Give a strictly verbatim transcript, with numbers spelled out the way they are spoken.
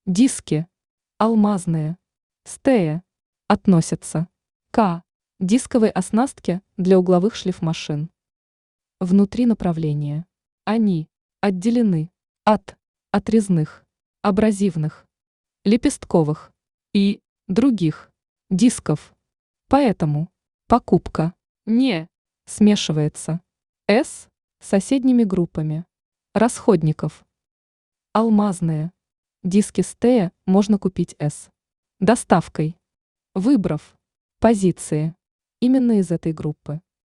Диски. Алмазные. Стея. Относятся к дисковой оснастке для угловых шлифмашин. Внутри направления. Они отделены от отрезных, абразивных, лепестковых и других дисков. Поэтому покупка не смешивается с соседними группами расходников. Алмазные. Диски Стея можно купить с доставкой, выбрав позиции именно из этой группы.